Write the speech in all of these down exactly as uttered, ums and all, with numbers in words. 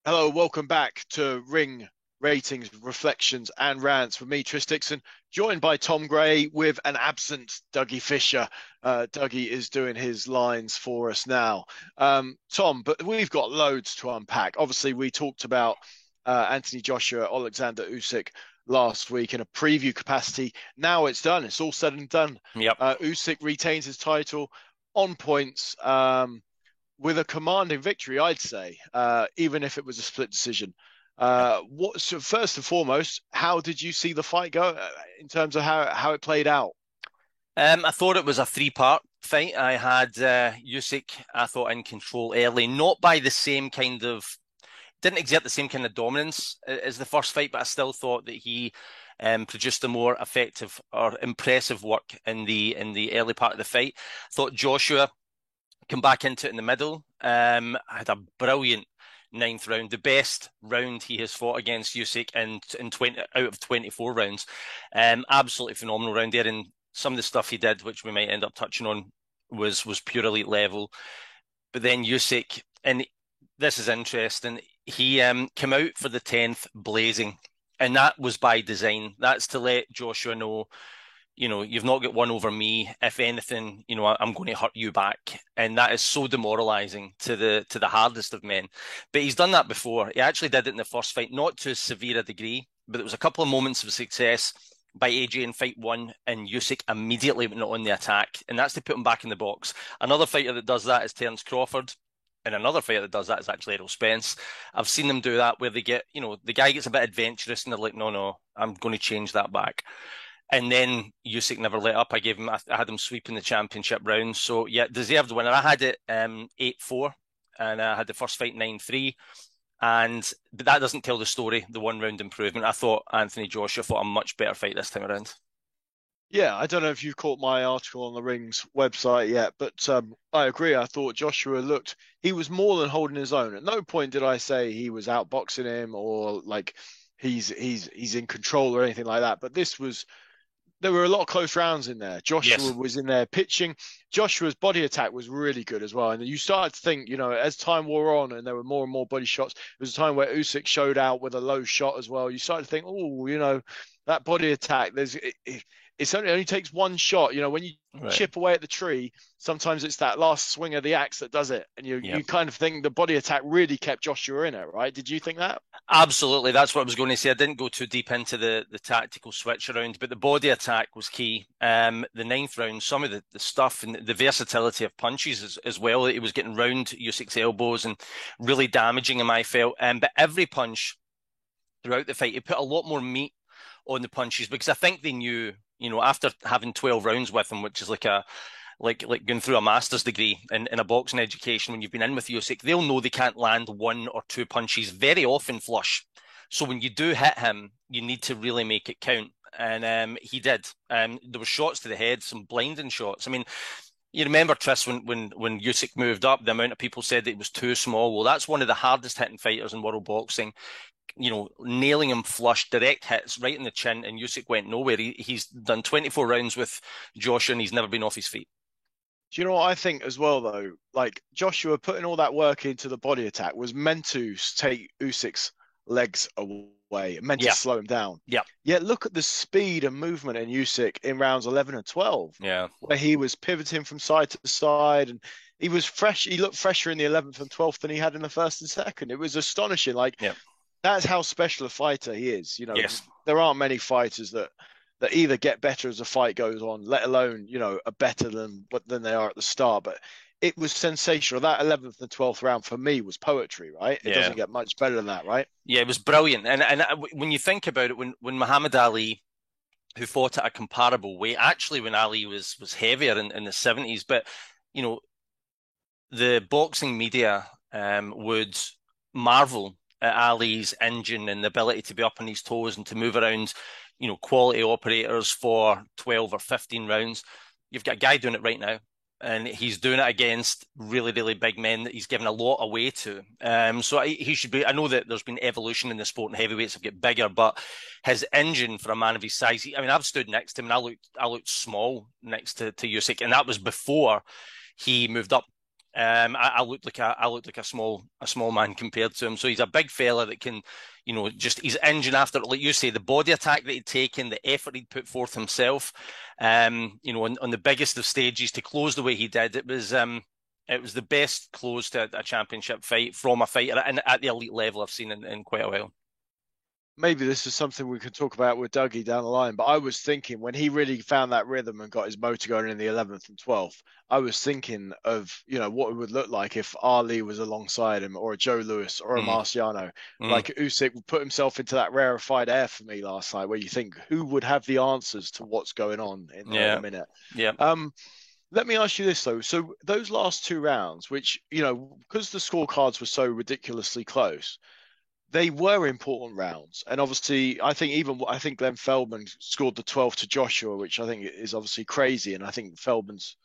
Hello, welcome back to Ring Ratings, Reflections and Rants with me, Tris Dixon, joined by Tom Gray with an absent Dougie Fisher. Uh, Dougie is doing his lines for us now. Um, Tom, but we've got loads to unpack. Obviously, we talked about uh, Anthony Joshua, Alexander Usyk last week in a preview capacity. Now it's done. It's all said and done. Yep. Uh, Usyk retains his title on points. Um, with a commanding victory, I'd say, uh, even if it was a split decision. Yep. Uh, what? So first and foremost, how did you see the fight go uh, in terms of how how it played out? Um, I thought it was a three-part fight. I had uh, Usyk, I thought, in control early, not by the same kind of, didn't exert the same kind of dominance as the first fight, but I still thought that he um, produced a more effective or impressive work in the in the early part of the fight. I thought Joshua come back into it in the middle. Um, I had a brilliant ninth round, the best round he has fought against Usyk in in twenty out of twenty-four rounds. Um, absolutely phenomenal round there, and some of the stuff he did, which we might end up touching on, was was pure elite level. But then Usyk, and this is interesting, he um, came out for the tenth blazing, and that was by design. That's to let Joshua know, you know, you've not got one over me. If anything, you know, I'm going to hurt you back, and that is so demoralising to the to the hardest of men. But he's done that before. He actually did it in the first fight, not to as severe a degree, but there was a couple of moments of success by A J in fight one, and Usyk immediately went on the attack, and that's to put him back in the box. Another fighter that does that is Terence Crawford. And another fighter that does that is actually Errol Spence. I've seen them do that where they get, you know, the guy gets a bit adventurous and they're like, no, no, I'm going to change that back. And then Usyk never let up. I gave him, I had him sweeping the championship round. So yeah, deserved winner. I had it um, eight four, and I had the first fight nine three. And but that doesn't tell the story, the one round improvement. I thought Anthony Joshua fought a much better fight this time around. Yeah, I don't know if you've caught my article on the Rings website yet, but um, I agree. I thought Joshua looked, he was more than holding his own. At no point did I say he was outboxing him or like he's he's he's in control or anything like that. But this was there were a lot of close rounds in there. Joshua Yes. was in there pitching. Joshua's body attack was really good as well. And you started to think, you know, as time wore on and there were more and more body shots, there was a time where Usyk showed out with a low shot as well. You started to think, oh, you know, that body attack, there's it, it, it's only, it only takes one shot. You know, when you Right. chip away at the tree, sometimes it's that last swing of the axe that does it. And you Yeah. you kind of think the body attack really kept Joshua in it, right? Did you think that? Absolutely. That's what I was going to say. I didn't go too deep into the, the tactical switch around, but the body attack was key. Um, the ninth round, some of the, the stuff and the versatility of punches as, as well. He was getting round Usyk's elbows and really damaging him, I felt. Um, but every punch throughout the fight, he put a lot more meat on the punches because I think they knew, you know, after having twelve rounds with him, which is like a like like going through a master's degree in, in a boxing education, when you've been in with Usyk, they'll know they can't land one or two punches, very often flush. So when you do hit him, you need to really make it count. And um, he did. Um, there were shots to the head, some blinding shots. I mean, you remember, Tris, when when when Usyk moved up, the amount of people said that it was too small. Well, that's one of the hardest hitting fighters in world boxing. You know, nailing him flush, direct hits right in the chin, and Usyk went nowhere. He, he's done twenty-four rounds with Joshua, and he's never been off his feet. Do you know what I think as well though? Like Joshua putting all that work into the body attack was meant to take Usyk's legs away, meant to Yeah, slow him down. yeah, Yet look at the speed and movement in Usyk in rounds eleven and twelve, yeah, where he was pivoting from side to side and he was fresh. He looked fresher in the eleventh and twelfth than he had in the first and second. It was astonishing. Like yeah. that's how special a fighter he is. You know, Yes. there aren't many fighters that that either get better as the fight goes on, let alone you know are better than than they are at the start. But it was sensational. That eleventh and twelfth round for me was poetry. Right? It Yeah. doesn't get much better than that, right? Yeah, it was brilliant. And and uh, when you think about it, when when Muhammad Ali, who fought at a comparable weight, actually when Ali was was heavier in, in the seventies, but you know, the boxing media um, would marvel at Ali's engine and the ability to be up on his toes and to move around, you know, quality operators for twelve or fifteen rounds. You've got a guy doing it right now, and he's doing it against really, really big men that he's given a lot away to. Um, so he should be. I know that there's been evolution in the sport, and heavyweights have got bigger, but his engine for a man of his size. He, I mean, I've stood next to him, and I looked, I looked small next to to Usyk, and that was before he moved up Um, I, I looked like a I looked like a small a small man compared to him. So he's a big fella that can, you know, just his engine after, like you say, the body attack that he'd taken, the effort he'd put forth himself. Um, you know, on, on the biggest of stages to close the way he did, it was um, it was the best close to a championship fight from a fighter and at the elite level I've seen in, in quite a while. Maybe this is something we can talk about with Dougie down the line, but I was thinking when he really found that rhythm and got his motor going in the eleventh and twelfth, I was thinking of, you know, what it would look like if Ali was alongside him, or a Joe Louis or a Mm. Marciano. Mm. Like Usyk would put himself into that rarefied air for me last night, where you think who would have the answers to what's going on in Yeah. a minute. Yeah. Um, let me ask you this though. So those last two rounds, which, you know, because the scorecards were so ridiculously close, they were important rounds. And obviously, I think even I think Glenn Feldman scored the twelve to Joshua, which I think is obviously crazy. And I think Feldman's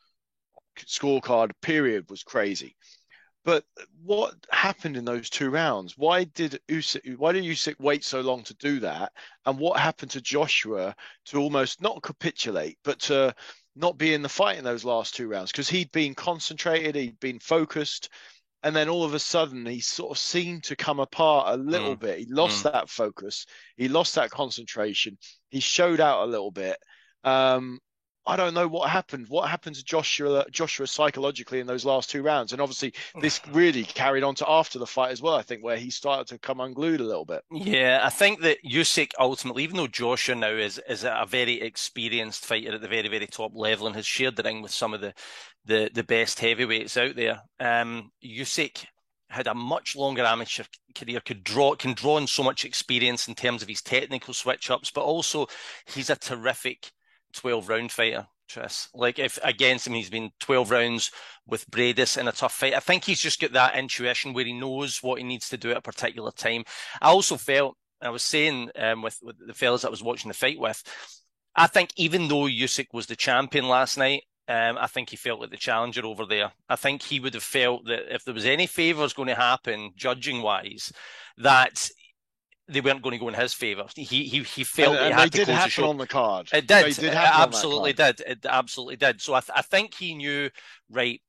scorecard period was crazy. But what happened in those two rounds? Why did Usyk, why did Usyk wait so long to do that? And what happened to Joshua to almost not capitulate, but to not be in the fight in those last two rounds? Because he'd been concentrated, he'd been focused, and then all of a sudden he sort of seemed to come apart a little Mm. bit. He lost Mm. that focus, he lost that concentration, he showed out a little bit. Um, I don't know what happened. What happened to Joshua Joshua psychologically in those last two rounds? And obviously this really carried on to after the fight as well, I think, where he started to come unglued a little bit. Yeah, I think that Usyk ultimately, even though Joshua now is is a very experienced fighter at the very, very top level and has shared the ring with some of the the, the best heavyweights out there, um, Usyk had a much longer amateur career, could draw can draw on so much experience in terms of his technical switch ups, but also he's a terrific twelve round fighter. Tris. Like if against him, he's been twelve rounds with Bradis in a tough fight. I think he's just got that intuition where he knows what he needs to do at a particular time. I also felt, I was saying um, with, with the fellas I was watching the fight with, I think even though Usyk was the champion last night, um, I think he felt like the challenger over there. I think he would have felt that if there was any favours going to happen, judging wise, that they weren't going to go in his favour. He he he felt And, he and had they to did close the happen show. on the card. It did. They did It happen on that absolutely card. did. It absolutely did. So I th- I think he knew, right,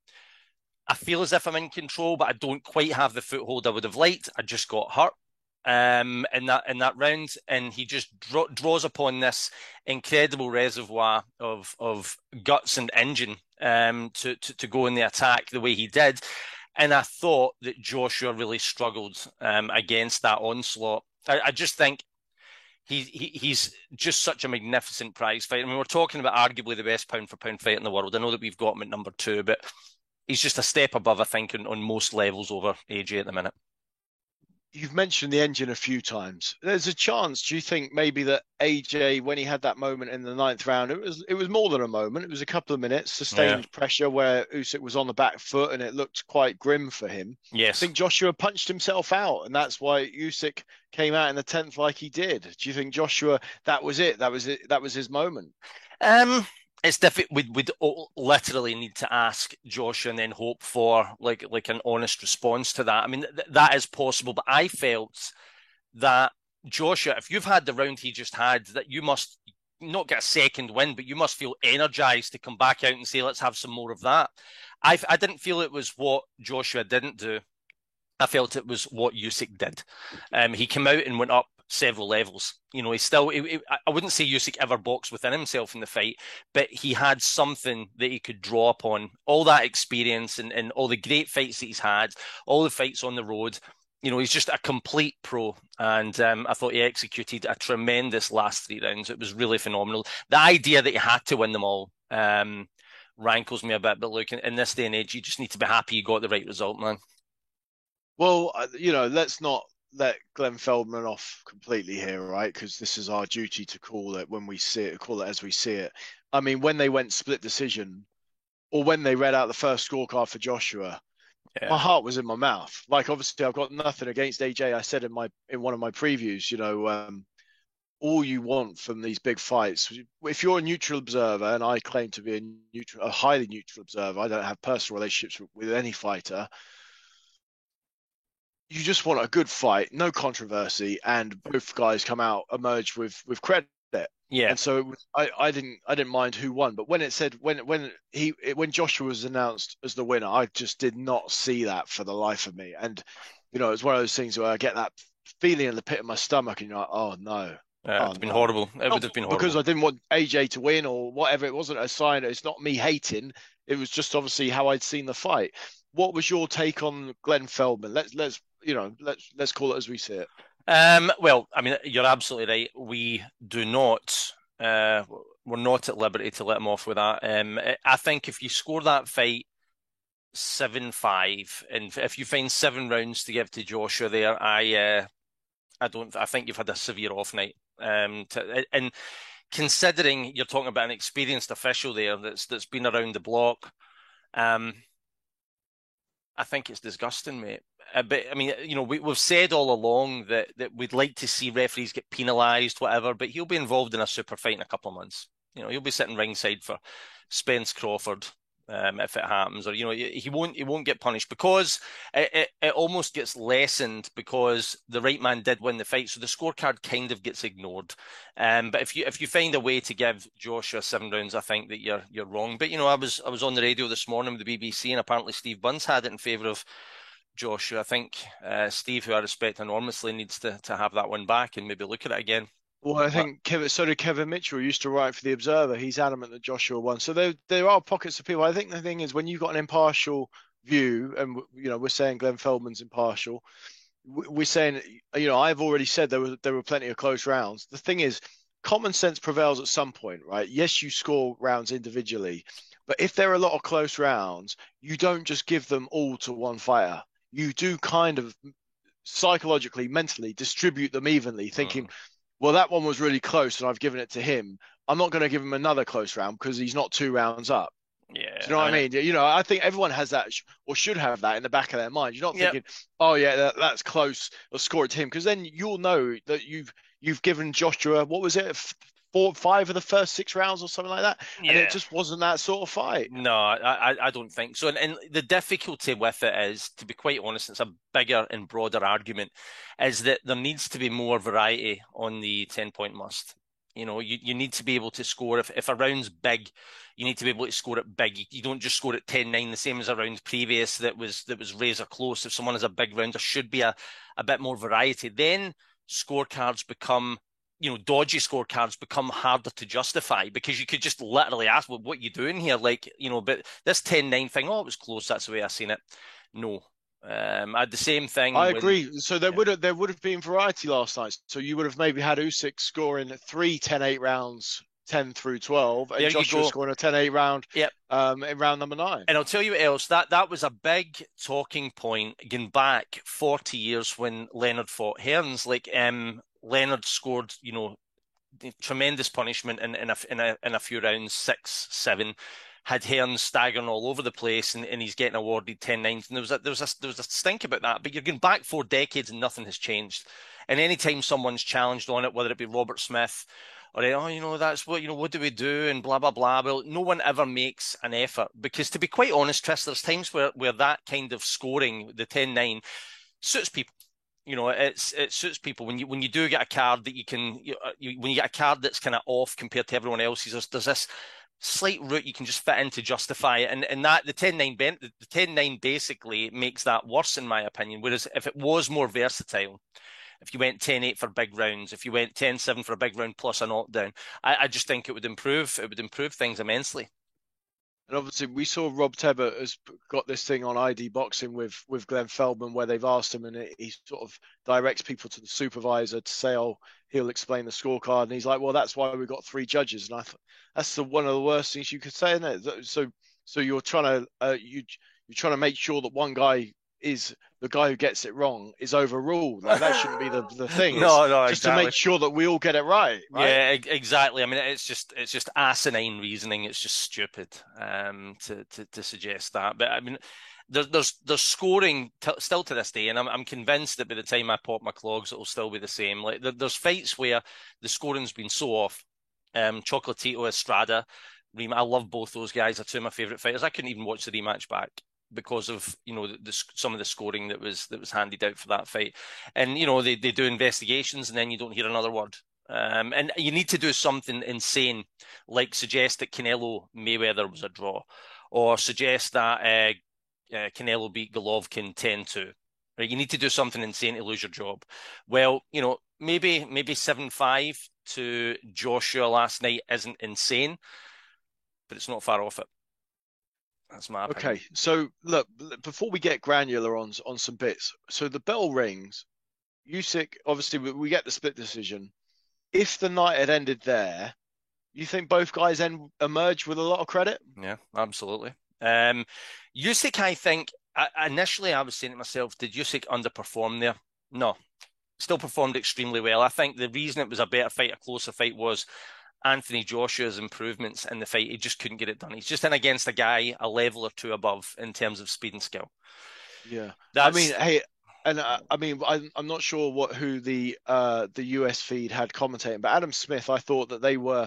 I feel as if I'm in control, but I don't quite have the foothold I would have liked. I just got hurt um, in that in that round, and he just draw, draws upon this incredible reservoir of of guts and engine um, to, to to go in the attack the way he did. And I thought that Joshua really struggled um, against that onslaught. I, I just think he, he he's just such a magnificent prize fighter. I mean, we're talking about arguably the best pound for pound fight in the world. I know that we've got him at number two, but he's just a step above, I think, on, on most levels over A J at the minute. You've mentioned the engine a few times. There's a chance, do you think, maybe that A J, when he had that moment in the ninth round, it was it was more than a moment. It was a couple of minutes, sustained yeah. pressure where Usyk was on the back foot, and it looked quite grim for him. Yes. I think Joshua punched himself out, and that's why Usyk came out in the tenth like he did. Do you think Joshua, that was it? That was it. That was his moment. Um. It's difficult. We'd, we'd literally need to ask Joshua and then hope for like like an honest response to that. I mean, th- that is possible, but I felt that Joshua, if you've had the round he just had, that you must not get a second win, but you must feel energized to come back out and say, let's have some more of that. I, I didn't feel it was what Joshua didn't do. I felt it was what Usyk did. Um, he came out and went up several levels. You know, he still, he, he, I wouldn't say Usyk ever boxed within himself in the fight, but he had something that he could draw upon. All that experience and, and all the great fights that he's had, all the fights on the road. You know, he's just a complete pro. And um, I thought he executed a tremendous last three rounds. It was really phenomenal. The idea that he had to win them all um, rankles me a bit. But look, in, in this day and age, you just need to be happy you got the right result, man. Well, you know, let's not let Glenn Feldman off completely here, right? Because this is our duty to call it when we see it, call it as we see it. I mean, when they went split decision, or when they read out the first scorecard for Joshua, yeah. my heart was in my mouth. Like, obviously, I've got nothing against A J. I said in my in one of my previews, you know, um, all you want from these big fights, if you're a neutral observer, and I claim to be a neutral, a highly neutral observer, I don't have personal relationships with, with any fighter. You just want a good fight, no controversy, and both guys come out emerge with with credit. Yeah. And so it was, I, I didn't I didn't mind who won, but when it said when when he when Joshua was announced as the winner, I just did not see that for the life of me. And you know, it's one of those things where I get that feeling in the pit of my stomach, and you're like, oh no, Uh, oh it's been no. horrible. It would Not have been because horrible. I didn't want A J to win or whatever. It wasn't a sign. It's not me hating. It was just obviously how I'd seen the fight. What was your take on Glenn Feldman? Let's let's you know let's let's call it as we see it. Um, well, I mean, you're absolutely right. We do not, uh, we're not at liberty to let him off with that. Um, I think if you score that fight seven five, and if you find seven rounds to give to Joshua there, I, uh, I don't, I think you've had a severe off night. Um, to, and considering you're talking about an experienced official there that's that's been around the block, um, I think it's disgusting, mate. Uh, but I mean, you know, we, we've said all along that that we'd like to see referees get penalised, whatever. But he'll be involved in a super fight in a couple of months. You know, he'll be sitting ringside for Spence Crawford um, if it happens, or you know, he won't he won't get punished because it, it, it almost gets lessened because the right man did win the fight, so the scorecard kind of gets ignored. Um, but if you if you find a way to give Joshua seven rounds, I think that you're you're wrong. But you know, I was I was on the radio this morning with the B B C, and apparently Steve Bunce had it in favour of Joshua. I think uh, Steve, who I respect enormously, needs to to have that one back and maybe look at it again. Well, I But think Kevin, so did Kevin Mitchell, who used to write for the Observer. He's adamant that Joshua won. So there, there are pockets of people. I think the thing is when you've got an impartial view, and you know, we're saying Glenn Feldman's impartial. We're saying, you know, I've already said there were there were plenty of close rounds. The thing is, common sense prevails at some point, right? Yes, you score rounds individually, but if there are a lot of close rounds, you don't just give them all to one fighter. You do kind of psychologically, mentally distribute them evenly, thinking, mm, well, that one was really close and I've given it to him. I'm not going to give him another close round because he's not two rounds up. Do you yeah, know I what I mean, mean? You know, I think everyone has that or should have that in the back of their mind. You're not yeah. thinking, oh yeah, that, that's close. Let's score it to him because then you'll know that you've you've given Joshua what was it, four, five of the first six rounds or something like that, and it Yeah. just wasn't that sort of fight. No, I, I don't think so. And, and the difficulty with it is, to be quite honest, it's a bigger and broader argument, is that there needs to be more variety on the ten point must. You know, you, you need to be able to score. If, if a round's big, you need to be able to score it big. You, you don't just score it ten nine, the same as a round previous that was that was razor close. If someone has a big round, there should be a, a bit more variety. Then scorecards become you know, dodgy scorecards become harder to justify because you could just literally ask, well, what are you doing here? Like, you know, but this ten nine thing, oh, it was close. That's the way I seen it. No. Um, I had the same thing I when, agree. So there yeah. would have there would have been variety last night. So you would have maybe had Usyk scoring three ten eight rounds, ten through twelve, and There you Joshua go. scoring a ten eight round Yep. um, in round number nine. And I'll tell you what else, that, that was a big talking point going back forty years when Leonard fought Hearns. Like, um, Leonard scored, you know, tremendous punishment in, in, a, in, a, in a few rounds, six, seven. Had Hearns staggering all over the place, and, and he's getting awarded ten nines. And there was a, there was a there was a stink about that. But you're going back four decades and nothing has changed. And anytime someone's challenged on it, whether it be Robert Smith or oh, you know, that's what you know, what do we do? And blah blah blah. Well, no one ever makes an effort because, to be quite honest, Tris, there's times where where that kind of scoring, the ten nine, suits people. You know, it's it suits people when you when you do get a card that you can you, you, when you get a card that's kind of off compared to everyone else's. There's, there's this slight route you can just fit in to justify it, and and that the ten nine the ten nine basically makes that worse in my opinion. Whereas if it was more versatile, if you went ten eight for big rounds, if you went ten seven for a big round plus a knockdown, I, I just think it would improve. It would improve things immensely. And obviously, we saw Rob Tebber has got this thing on I D Boxing with with Glenn Feldman, where they've asked him, and it, he sort of directs people to the supervisor to say, "Oh, he'll explain the scorecard." And he's like, "Well, that's why we got three judges." And I thought that's the one of the worst things you could say, isn't it? So, so you're trying to uh, you you're trying to make sure that one guy is the guy who gets it wrong is overruled. Like that shouldn't be the the thing. It's no, no, just exactly. to make sure that we all get it right. right? Yeah, exactly. I mean, it's just it's just asinine reasoning. It's just stupid um, to, to to suggest that. But I mean, there's there's there's scoring t- still to this day, and I'm I'm convinced that by the time I pop my clogs, it'll still be the same. Like there, there's fights where the scoring's been so off. Um, Chocolatito Estrada, I love both those guys. They're two of my favorite fighters. I couldn't even watch the rematch back because of you know the, the, some of the scoring that was that was handed out for that fight, and you know they, they do investigations and then you don't hear another word. Um, and you need to do something insane, like suggest that Canelo Mayweather was a draw, or suggest that uh, uh, Canelo beat Golovkin ten two. Right? You need to do something insane to lose your job. Well, you know, maybe maybe seven five to Joshua last night isn't insane, but it's not far off it. That's my opinion. Okay, so look, before we get granular on on some bits, so the bell rings. Usyk, obviously, we, we get the split decision. If the night had ended there, you think both guys then emerge with a lot of credit? Yeah, absolutely. Um, Usyk, I think, I, initially I was saying to myself, did Usyk underperform there? No, still performed extremely well. I think the reason it was a better fight, a closer fight, was Anthony Joshua's improvements in the fight. He just couldn't get it done. He's just in against a guy a level or two above in terms of speed and skill. Yeah, That's I mean, hey, and uh, I mean, I'm I'm not sure what who the uh the U S feed had commentating, but Adam Smith, I thought that they were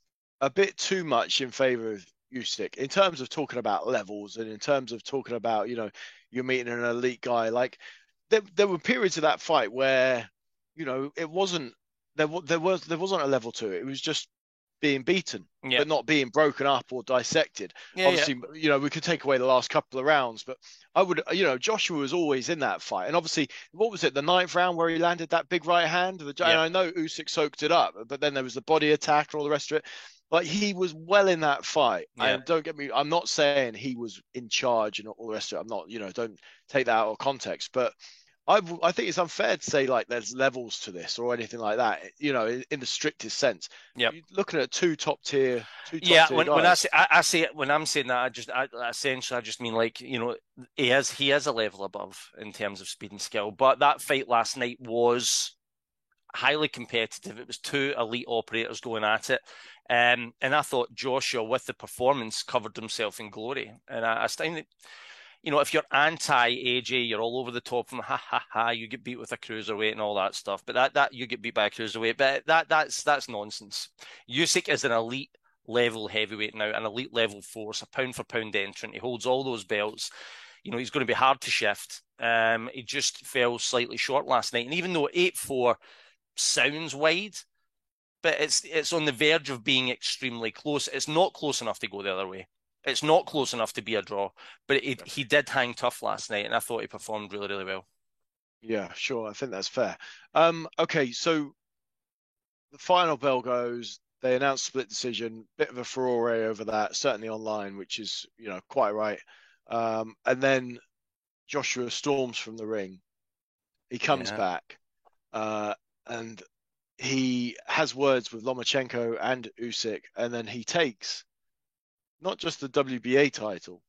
a bit too much in favor of Usyk in terms of talking about levels and in terms of talking about, you know, you're meeting an elite guy. Like there there were periods of that fight where, you know, it wasn't there there was there wasn't a level to it. It was just being beaten, yeah, but not being broken up or dissected. yeah, yeah, Obviously, you know, we could take away the last couple of rounds, but I would, you know, Joshua was always in that fight. And obviously, what was it, the ninth round where he landed that big right hand? The, yeah, and I know Usyk soaked it up, but then there was the body attack and all the rest of it. Like he was well in that fight. yeah. And don't get me, I'm not saying he was in charge and all the rest of it. I'm not, you know, don't take that out of context, but I, I think it's unfair to say like there's levels to this or anything like that. You know, in, in the strictest sense. Yep. You're looking at two top tier, two top Yeah, tier when, guys. when I say I, I say it when I'm saying that, I just I, essentially I just mean like, you know, he is he is a level above in terms of speed and skill. But that fight last night was highly competitive. It was two elite operators going at it. Um, and I thought Joshua, with the performance, covered himself in glory. And I, I think, you know, if you're anti-A J, you're all over the top from ha ha ha, you get beat with a cruiserweight and all that stuff. But that that you get beat by a cruiserweight, but that that's that's nonsense. Usyk is an elite level heavyweight now, an elite level force, a pound for pound entrant. He holds all those belts. You know, he's going to be hard to shift. Um, he just fell slightly short last night. And even though eight four sounds wide, but it's it's on the verge of being extremely close. It's not close enough to go the other way. It's not close enough to be a draw, but it, he did hang tough last night, and I thought he performed really, really well. Yeah, sure. I think that's fair. Um, okay, so the final bell goes. They announced split decision. Bit of a furore over that, certainly online, which is, you know, quite right. Um, and then Joshua storms from the ring. He comes Yeah. back, uh, and he has words with Lomachenko and Usyk, and then he takes not just the W B A title,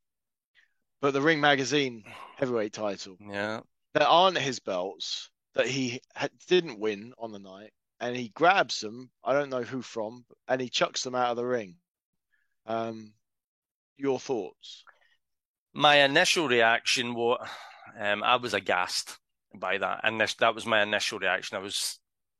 but the Ring Magazine heavyweight title. Yeah. That aren't his belts that he ha- didn't win on the night, and he grabs them. I don't know who from, and he chucks them out of the ring. Um, your thoughts? My initial reaction was, um, I was aghast by that, and this, that was my initial reaction. I was.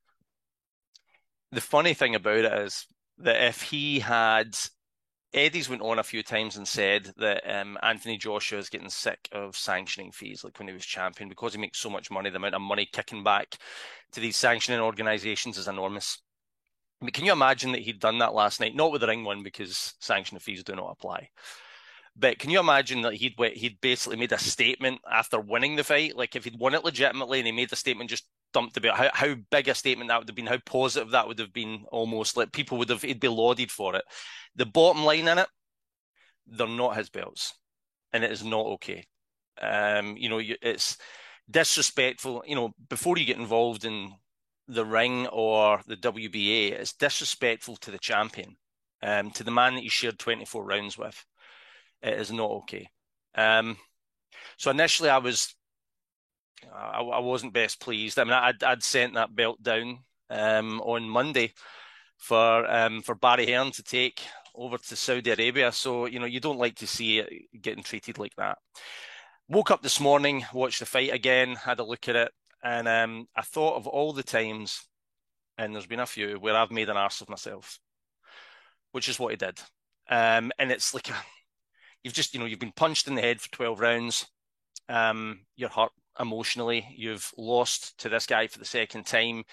The funny thing about it is that if he had Eddie's went on a few times and said that um, Anthony Joshua is getting sick of sanctioning fees, like when he was champion, because he makes so much money. The amount of money kicking back to these sanctioning organizations is enormous. I mean, can you imagine that he'd done that last night? Not with the ring one, because sanctioning fees do not apply. But can you imagine that he'd he'd basically made a statement after winning the fight? Like if he'd won it legitimately and he made the statement just dumped about how, how big a statement that would have been, how positive that would have been, almost like people would have, he'd be lauded for it. The bottom line in it, they're not his belts, and it is not okay. Um, you know, it's disrespectful. You know, before you get involved in the ring or the W B A, it's disrespectful to the champion, um, to the man that you shared twenty-four rounds with. It is not okay. Um, so initially, I was, I, I wasn't best pleased. I mean, I'd, I'd sent that belt down um, on Monday for um, for Barry Hearn to take over to Saudi Arabia. So, you know, you don't like to see it getting treated like that. Woke up this morning, watched the fight again, had a look at it, and um, I thought of all the times, and there's been a few, where I've made an arse of myself, which is what he did. Um, and it's like, a, you've just, you know, you've been punched in the head for twelve rounds. Um, you're hurt emotionally. You've lost to this guy for the second time.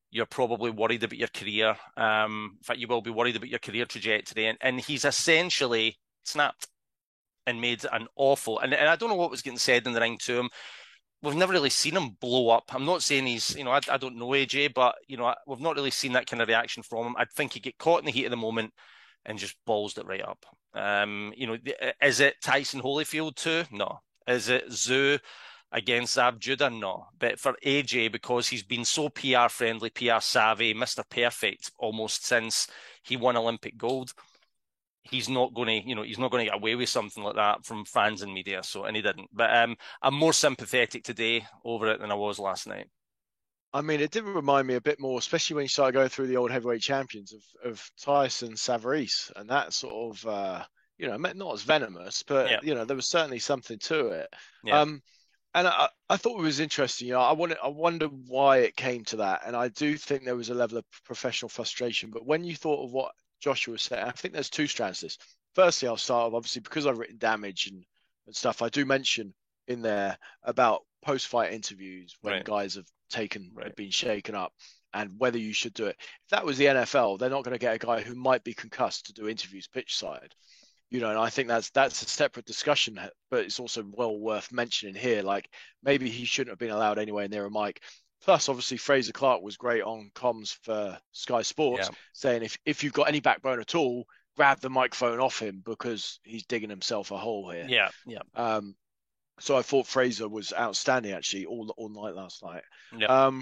you're probably worried about your career. Um, in fact, you will be worried about your career trajectory. And, and he's essentially snapped and made an awful, and, and I don't know what was getting said in the ring to him. We've never really seen him blow up. I'm not saying he's, you know, I, I don't know A J, but, you know, we've not really seen that kind of reaction from him. I think he get caught in the heat of the moment and just balls it right up. Um, you know, is it Tyson Holyfield too? No. Is it Zoo against Zab Judah? No. But for A J, because he's been so P R friendly, P R savvy, Mister Perfect almost since he won Olympic gold, he's not going to, you know, he's not going to get away with something like that from fans and media. So, and he didn't. But um, I'm more sympathetic today over it than I was last night. I mean, it did remind me a bit more, especially when you started going through the old heavyweight champions of, of Tyson Savarese, and that sort of, uh, you know, not as venomous, but Yeah. you know, there was certainly something to it. Yeah. Um, and I, I thought it was interesting. You know, I wanted, I wonder why it came to that, and I do think there was a level of professional frustration. But when you thought of what Joshua said, I think there's two strands to this. Firstly, I'll start off, obviously, because I've written damage and, and stuff. I do mention in there about post-fight interviews when Right. guys have taken, Right. have been shaken up, and whether you should do it. If that was the N F L, they're not going to get a guy who might be concussed to do interviews pitch side. You know, and I think that's that's a separate discussion, but it's also well worth mentioning here. Like maybe he shouldn't have been allowed anywhere near a mic. Plus, obviously, Fraser Clark was great on comms for Sky Sports, Yeah. saying if if you've got any backbone at all, grab the microphone off him because he's digging himself a hole here. Yeah. Yeah. Um, so I thought Fraser was outstanding actually all all night last night. Yeah. Um,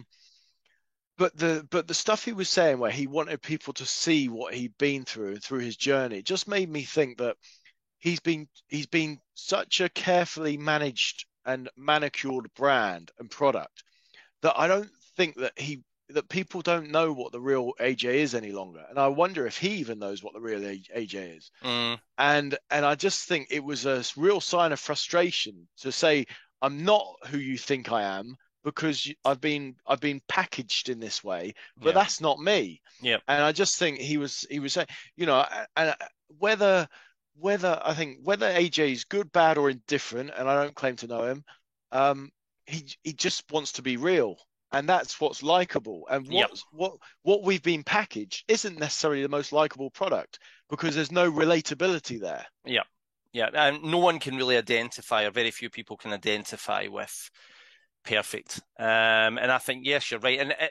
but the but the stuff he was saying where he wanted people to see what he'd been through through his journey just made me think that he's been he's been such a carefully managed and manicured brand and product that I don't think that he that people don't know what the real A J is any longer. And I wonder if he even knows what the real A J is. Mm. And and I just think it was a real sign of frustration to say I'm not who you think I am because I've been I've been packaged in this way, but Yeah. that's not me. Yeah. And I just think he was he was saying, you know, and whether whether I think whether A J is good, bad, or indifferent, and I don't claim to know him, um, he he just wants to be real, and that's what's likable. And what Yep. what what we've been packaged isn't necessarily the most likable product because there's no relatability there. Yeah. Yeah. And no one can really identify, or very few people can identify with Perfect. Um, and I think, yes, you're right. And it,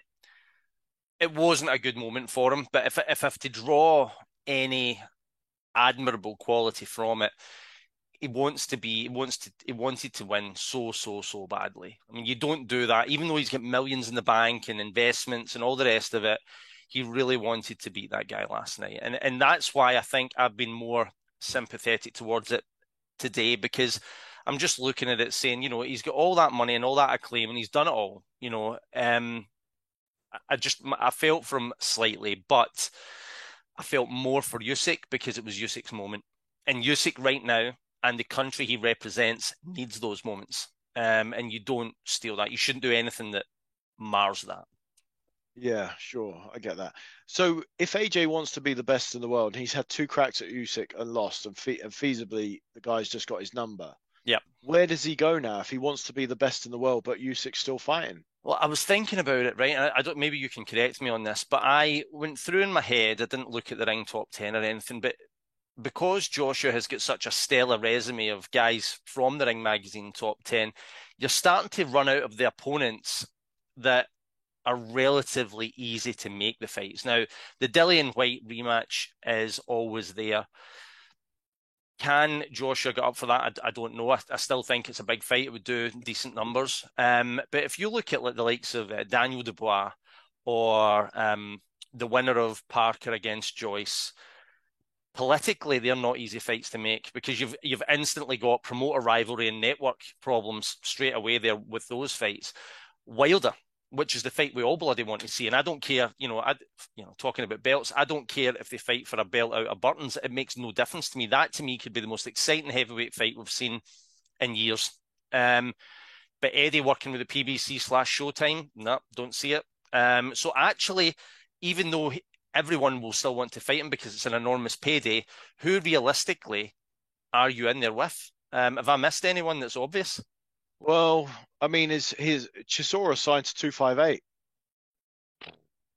it wasn't a good moment for him. But if, if I have to draw any admirable quality from it, he wants to be, he wants to, he wanted to win so, so, so badly. I mean, you don't do that, even though he's got millions in the bank and investments and all the rest of it. He really wanted to beat that guy last night. And, and that's why I think I've been more sympathetic towards it today, because I'm just looking at it saying, you know, he's got all that money and all that acclaim and he's done it all, you know. Um, I just, I felt for him slightly, but I felt more for Usyk because it was Usyk's moment. And Usyk right now and the country he represents needs those moments. Um, and you don't steal that. You shouldn't do anything that mars that. Yeah, sure, I get that. So if A J wants to be the best in the world, he's had two cracks at Usyk and lost, and, fe- and feasibly the guy's just got his number. Yeah. Where does he go now if he wants to be the best in the world, but Usyk's still fighting? Well, I was thinking about it, right? And I, I don't. Maybe you can correct me on this, but I went through in my head. I didn't look at the ring top ten or anything, but because Joshua has got such a stellar resume of guys from the Ring Magazine top ten, you're starting to run out of the opponents that are relatively easy to make the fights. Now, the Dillian White rematch is always there. Can Joshua get up for that? I, I don't know. I, I still think it's a big fight. It would do decent numbers. Um, but if you look at like the likes of uh, Daniel Dubois or um, the winner of Parker against Joyce, politically they're not easy fights to make because you've you've instantly got promoter rivalry and network problems straight away there with those fights. Wilder, which is the fight we all bloody want to see. And I don't care, you know, I, you know, talking about belts, I don't care if they fight for a belt out of Burton's. It makes no difference to me. That, to me, could be the most exciting heavyweight fight we've seen in years. Um, but Eddie working with the P B C slash Showtime, no, don't see it. Um, so actually, even though everyone will still want to fight him because it's an enormous payday, who realistically are you in there with? Um, have I missed anyone that's obvious? Well, I mean, is his Chisora signed to two five eight?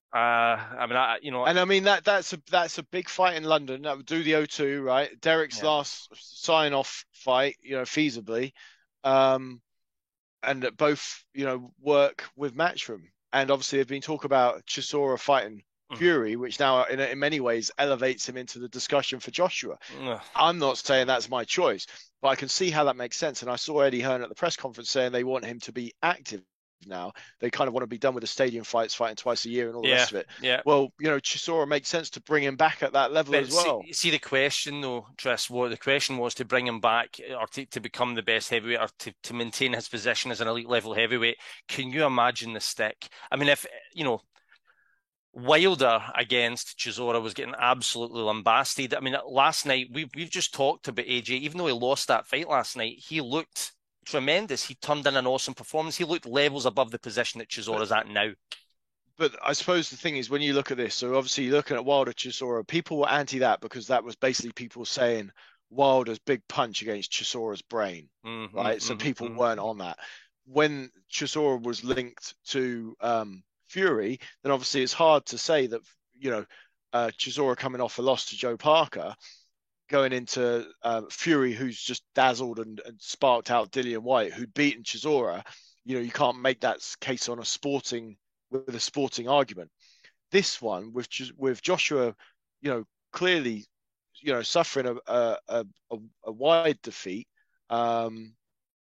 Uh, I mean, I, you know, And I mean that that's a that's a big fight in London. That would do the O two, right? Derek's yeah, last sign off fight, you know, feasibly. Um, and that both, you know, work with Matchroom. And obviously, there's been talk about Chisora fighting mm, Fury, which now, in, in many ways, elevates him into the discussion for Joshua. ugh, I'm not saying that's my choice, but I can see how that makes sense. And I saw Eddie Hearn at the press conference saying they want him to be active now. They kind of want to be done with the stadium fights, fighting twice a year and all the yeah, rest of it. yeah. Well, you know, Chisora makes sense to bring him back at that level But as well. see, see the question though, Tris, what the question was to bring him back or to, to become the best heavyweight or to, to maintain his position as an elite level heavyweight. Can you imagine the stick? I mean, if, you know, Wilder against Chisora was getting absolutely lambasted. I mean, last night, we, we've just talked about A J. Even though he lost that fight last night, he looked tremendous. He turned in an awesome performance. He looked levels above the position that But Chisora's at now. but I suppose the thing is when you look at this, so obviously you're looking at Wilder Chisora, people were anti that because that was basically people saying Wilder's big punch against Chisora's brain, Mm-hmm, right? So mm-hmm, people mm-hmm. weren't on that. When Chisora was linked to um, Fury, then obviously it's hard to say that, you know, uh, Chisora coming off a loss to Joe Parker, going into uh, Fury, who's just dazzled and, and sparked out Dillian White, who'd beaten Chisora, you know, you can't make that case on a sporting with a sporting argument. This one with with Joshua, you know, clearly, you know, suffering a a, a, a wide defeat, um,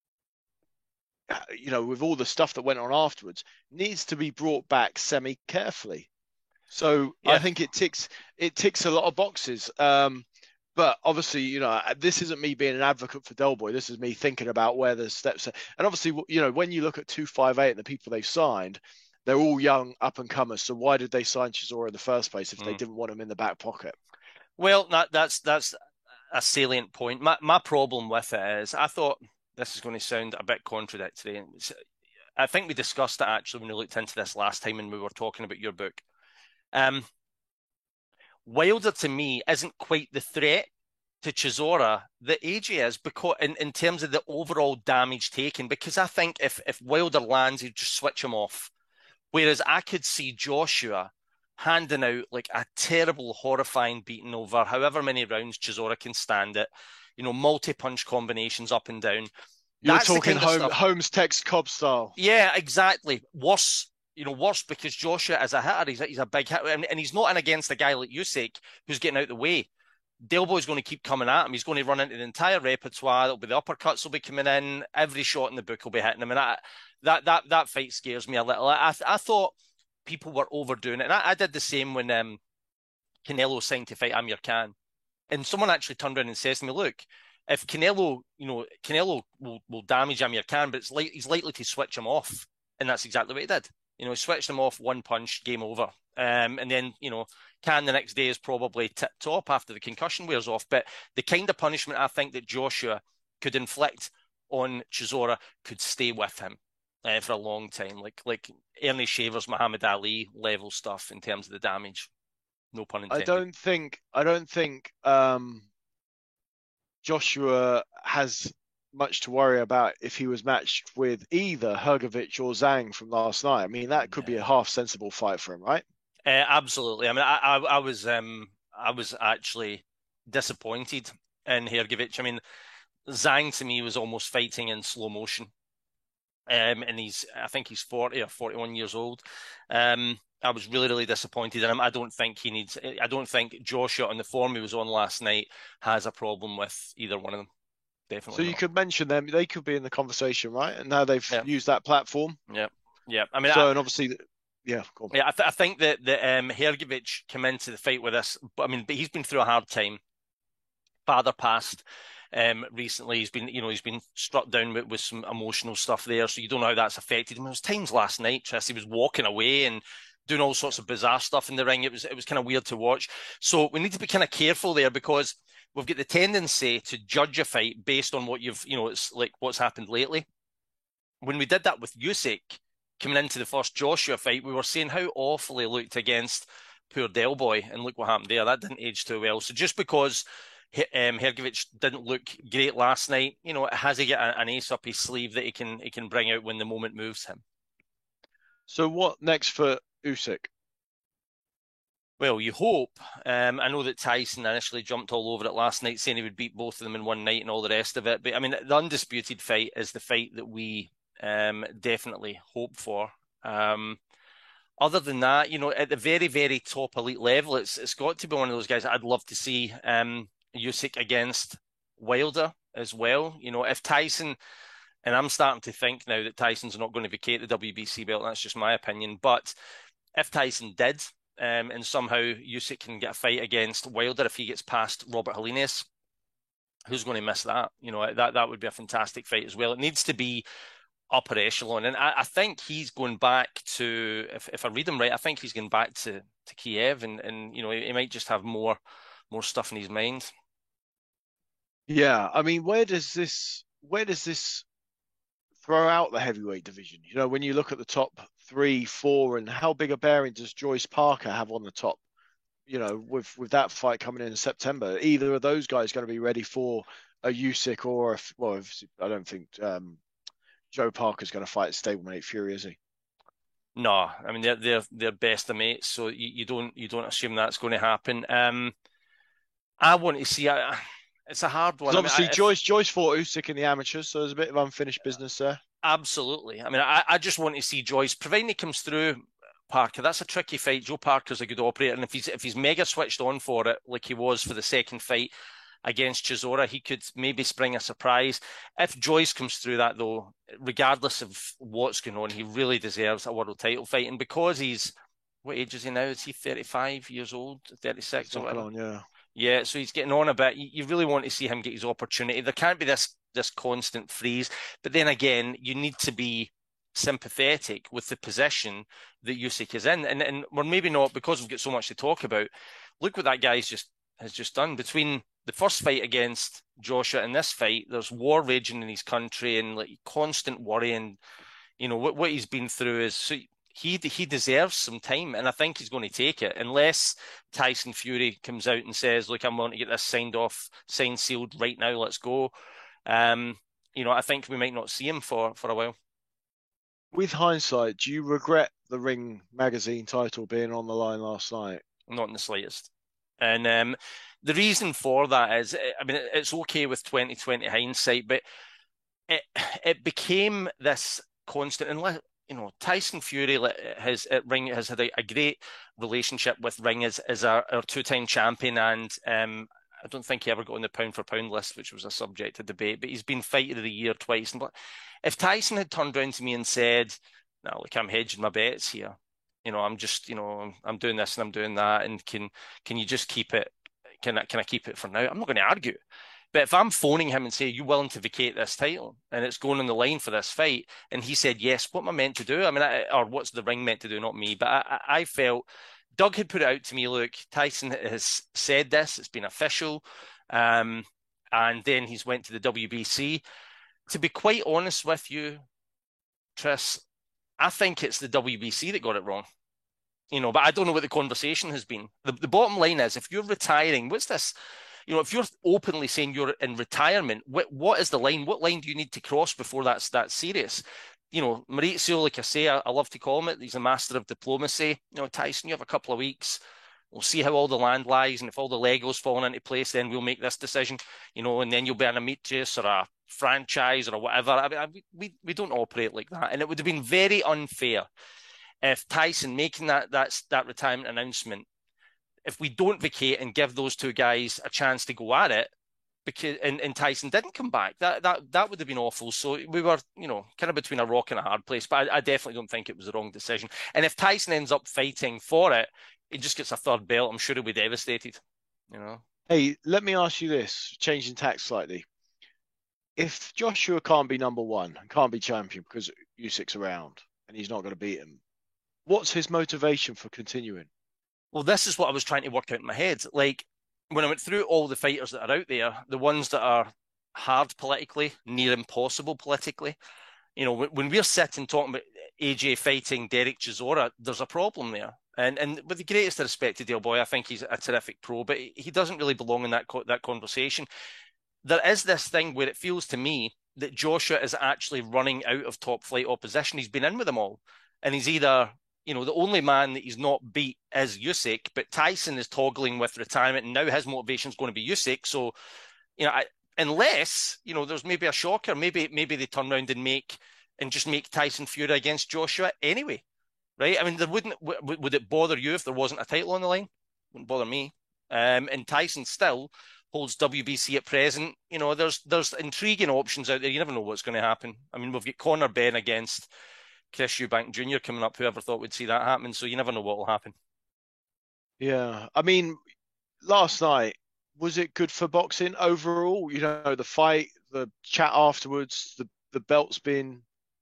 you know, with all the stuff that went on afterwards, needs to be brought back semi carefully. So I Yeah. think it ticks it ticks a lot of boxes. Um, but obviously, you know, this isn't me being an advocate for Del Boy. This is me thinking about where the steps are. And obviously, you know, when you look at two fifty-eight and the people they've signed, they're all young up and comers. So why did they sign Chisora in the first place if they Mm. didn't want him in the back pocket? Well, that, that's that's a salient point. My my problem with it is I thought this is going to sound a bit contradictory. I think we discussed it actually when we looked into this last time and we were talking about your book. Um, Wilder to me isn't quite the threat to Chisora that A J is because in, in terms of the overall damage taken. Because I think if if Wilder lands, he'd just switch him off. Whereas I could see Joshua handing out like a terrible, horrifying beating over however many rounds Chisora can stand it. You know, multi-punch combinations up and down. You're That's the talking kind of home, stuff. Holmes Tex Cobb style. Yeah, exactly. Worse, you know, worse because Joshua is a hitter. He's a, he's a big hitter, and, and he's not in against a guy like Usyk who's getting out the way. Del Boy's going to keep coming at him. He's going to run into the entire repertoire. It'll be the uppercuts will be coming in. Every shot in the book will be hitting him. And I, that that that fight scares me a little. I I thought people were overdoing it, and I, I did the same when um, Canelo signed to fight Amir Khan. And someone actually turned around and says to me, "Look, if Canelo, you know, Canelo will, will damage Amir Khan, but it's like he's likely to switch him off." And that's exactly what he did. You know, he switched him off, one punch, game over. Um, and then, you know, Khan the next day is probably tip top after the concussion wears off. But the kind of punishment I think that Joshua could inflict on Chisora could stay with him uh, for a long time, like like Ernie Shavers, Muhammad Ali level stuff in terms of the damage. No pun I intended. don't think I don't think um, Joshua has much to worry about if he was matched with either Hrgovic or Zhang from last night. I mean, that could be a Yeah. half sensible fight for him, right? Uh, absolutely. I mean, I, I, I was, um, I was actually disappointed in Hrgovic. I mean, Zhang to me was almost fighting in slow motion. Um, and he's, I think he's forty or forty-one years old. Um, I was really, really disappointed in him. I don't think he needs, I don't think Joshua on the form he was on last night has a problem with either one of them. So Definitely you not. could mention them; they could be in the conversation, right? And now they've Yeah, used that platform. yeah, yeah. I mean, I, So and obviously, yeah, go on. yeah, I, th- I think that that um, Hrgovic came into the fight with this, but I mean, but he's been through a hard time. Father passed um, recently. He's been, you know, he's been struck down with, with some emotional stuff there. So you don't know how that's affected him. There was times last night, Tris, he was walking away and doing all sorts of bizarre stuff in the ring. It was it was kind of weird to watch. So we need to be kind of careful there because we've got the tendency to judge a fight based on what you've, you know, it's like what's happened lately. When we did that with Usyk coming into the first Joshua fight, we were saying how awful he looked against poor Del Boy, and look what happened there. That didn't age too well. So just because um, Hrgovic didn't look great last night, you know, has he got an ace up his sleeve that he can he can bring out when the moment moves him? So what next for Usyk? Well, you hope. Um, I know that Tyson initially jumped all over it last night, saying he would beat both of them in one night and all the rest of it. But I mean, the undisputed fight is the fight that we um, definitely hope for. Um, other than that, you know, at the very, very top elite level, it's it's got to be one of those guys I'd love to see um, Usyk against Wilder as well. You know, if Tyson, and I'm starting to think now that Tyson's not going to vacate the W B C belt, that's just my opinion, but if Tyson did, um, and somehow Usyk can get a fight against Wilder if he gets past Robert Helenius, who's going to miss that? You know, that that would be a fantastic fight as well. It needs to be upper echelon, and I, I think he's going back to, if, if I read him right, I think he's going back to to Kiev, and and you know he, he might just have more more stuff in his mind. Yeah, I mean, where does this where does this throw out the heavyweight division? You know, when you look at the top three, four, and how big a bearing does Joyce Parker have on the top? You know, with with that fight coming in in September, either of those guys going to be ready for a Usyk or a, well, if, I don't think um, Joe Parker's going to fight stablemate Fury, is he? No, I mean they're they're they're best of mates, so you, you don't you don't assume that's going to happen. Um, I want to see. Uh, it's a hard Because one. I mean, obviously I, if, Joyce Joyce fought Usyk in the amateurs, so there's a bit of unfinished business there. absolutely. I mean, I, I just want to see Joyce, providing he comes through. Parker, that's a tricky fight. Joe Parker's a good operator, and if he's if he's mega switched on for it, like he was for the second fight against Chisora, he could maybe spring a surprise. If Joyce comes through that, though, regardless of what's going on, he really deserves a world title fight. And because he's, what age is he now? Is he thirty-five years old, He's thirty-six or knocking whatever? on, yeah. Yeah, so he's getting on a bit. You really want to see him get his opportunity. There can't be this this constant freeze. But then again, you need to be sympathetic with the position that Usyk is in. And and we're maybe not, because we've got so much to talk about. Look what that guy's just has just done. Between the first fight against Joshua and this fight, there's war raging in his country and like constant worry, and you know what what he's been through is so he he deserves some time, and I think he's going to take it unless Tyson Fury comes out and says, "Look, I'm going to get this signed off, signed sealed right now. Let's go." Um, you know, I think we might not see him for for a while. With hindsight, do you regret the Ring magazine title being on the line last night? Not in the slightest. And um, the reason for that is, I mean, it's okay with twenty twenty hindsight, but it it became this constant. And you know, Tyson Fury has at Ring has had a, a great relationship with Ring as as our, our two time champion, and um, I don't think he ever got on the pound for pound list, which was a subject of debate. But he's been fighter of the year twice. And if Tyson had turned around to me and said, "No, look, I'm hedging my bets here. You know, I'm just, you know, I'm, I'm doing this and I'm doing that, and can can you just keep it? Can I can I keep it for now?" I'm not going to argue. But if I'm phoning him and say, "You willing to vacate this title?" and it's going on the line for this fight, and he said, "Yes," what am I meant to do? I mean, I, or what's the Ring meant to do? Not me. But I, I felt Doug had put it out to me. Look, Tyson has said this; it's been official, um, and then he's went to the W B C. To be quite honest with you, Tris, I think it's the W B C that got it wrong. You know, but I don't know what the conversation has been. The, the bottom line is, if you're retiring, what's this? You know, if you're openly saying you're in retirement, what what is the line? What line do you need to cross before that's that serious? You know, Maurizio, like I say, I, I love to call him it. He's a master of diplomacy. You know, Tyson, you have a couple of weeks. We'll see how all the land lies, and if all the Legos falling into place, then we'll make this decision. You know, and then you'll be an Amitrus or a franchise or whatever. I mean, I, we we don't operate like that, and it would have been very unfair if Tyson making that that that retirement announcement, if we don't vacate and give those two guys a chance to go at it, because and, and Tyson didn't come back, that that that would have been awful. So we were, you know, kind of between a rock and a hard place. But I, I definitely don't think it was the wrong decision. And if Tyson ends up fighting for it, he just gets a third belt. I'm sure he'll be devastated. You know. Hey, let me ask you this, changing tack slightly. If Joshua can't be number one, can't be champion because Usyk's around and he's not going to beat him, what's his motivation for continuing? Well, this is what I was trying to work out in my head. Like, when I went through all the fighters that are out there, the ones that are hard politically, near impossible politically, you know, when we're sitting talking about A J fighting Derek Chisora, there's a problem there. And and with the greatest respect to Dale Boy, I think he's a terrific pro, but he doesn't really belong in that that conversation. There is this thing where it feels to me that Joshua is actually running out of top flight opposition. He's been in with them all, and he's either you know, the only man that he's not beat is Usyk, but Tyson is toggling with retirement, and now his motivation is going to be Usyk. So, you know, I, unless, you know, there's maybe a shocker, maybe maybe they turn around and make and just make Tyson Fury against Joshua anyway, right? I mean, there wouldn't w- would it bother you if there wasn't a title on the line? Wouldn't bother me. Um, and Tyson still holds W B C at present. You know, there's there's intriguing options out there. You never know what's going to happen. I mean, we've got Conor Benn against Chris Eubank Junior coming up. Whoever thought we'd see that happen? So you never know what will happen. Yeah, I mean, last night, was it good for boxing overall? You know, the fight, the chat afterwards, the the belts being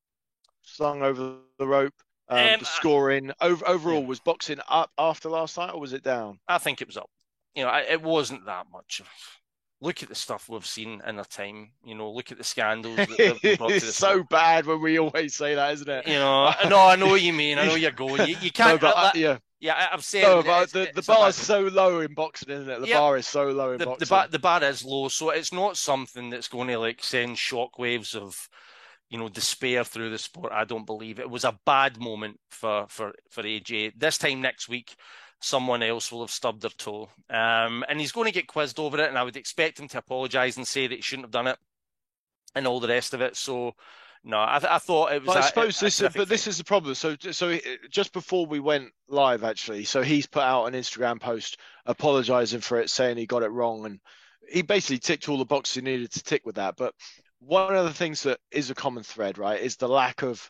slung over the rope, um, Um, the scoring. Over, yeah, overall, was boxing up after last night, or was it down? I think it was up. You know, it wasn't that much. Look at the stuff we've seen in our time. You know, look at the scandals that they've been brought to It's the so sport. bad when we always say that, isn't it? You know, no, I know what you mean. I know you're going. You, you can't. No, but uh, uh, yeah, yeah, I've said no, it. but It's, the the it's a bar bad is so low in boxing, isn't it? The yeah, bar is so low in the the boxing. bar the bar is low, so it's not something that's going to like send shockwaves of, you know, despair through the sport. I don't believe it was a bad moment for for for A J. This time next week, someone else will have stubbed their toe, um, and he's going to get quizzed over it. And I would expect him to apologise and say that he shouldn't have done it, and all the rest of it. So, no, I, th- I thought it was But I a, suppose a this, terrific but fight. this is the problem. So, so just before we went live, actually, so he's put out an Instagram post apologizing for it, saying he got it wrong, and he basically ticked all the boxes he needed to tick with that. But one of the things that is a common thread, right, is the lack of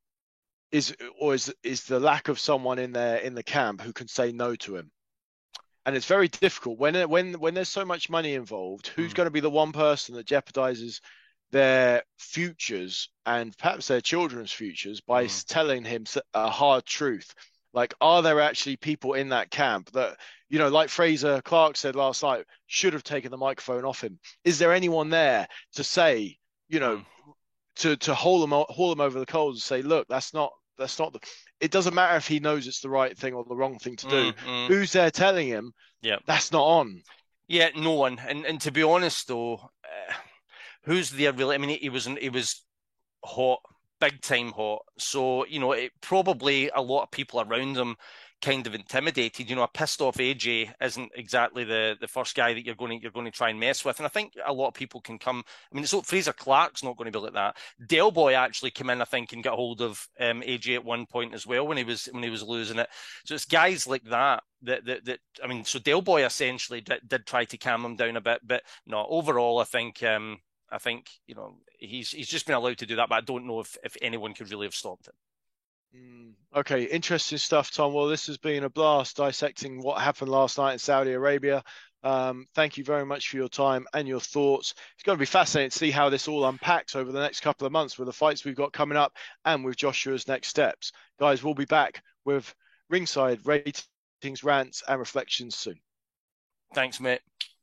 is or is is the lack of someone in there in the camp who can say no to him. And it's very difficult when when when there's so much money involved. Who's Mm, going to be the one person that jeopardizes their futures and perhaps their children's futures by mm, telling him a hard truth? Like, are there actually people in that camp that, you know, like Fraser Clark said last night, should have taken the microphone off him? Is there anyone there to say, you know, mm, to to haul him haul him over the coals and say, look, that's not that's not the. It doesn't matter if he knows it's the right thing or the wrong thing to do. mm, mm. Who's there telling him Yeah, that's not on? yeah, no one. And and to be honest, though, uh, who's there really? I mean, he, he was he was hot, big time hot. So, you know, it probably a lot of people around him kind of intimidated. You know, a pissed off A J isn't exactly the the first guy that you're going to you're going to try and mess with. And I think a lot of people can come. I mean, so Fraser Clark's not going to be like that. Del Boy actually came in, I think, and got hold of um, A J at one point as well when he was when he was losing it. So it's guys like that. That, that, that I mean, so Del Boy essentially did, did try to calm him down a bit, but no, overall, I think um, I think, you know, he's he's just been allowed to do that, but I don't know if, if anyone could really have stopped it. Mm, okay, interesting stuff, Tom. Well, this has been a blast dissecting what happened last night in Saudi Arabia. Um, thank you very much for your time and your thoughts. It's going to be fascinating to see how this all unpacks over the next couple of months with the fights we've got coming up and with Joshua's next steps. Guys, we'll be back with ringside ratings, rants, and reflections soon. Thanks, mate.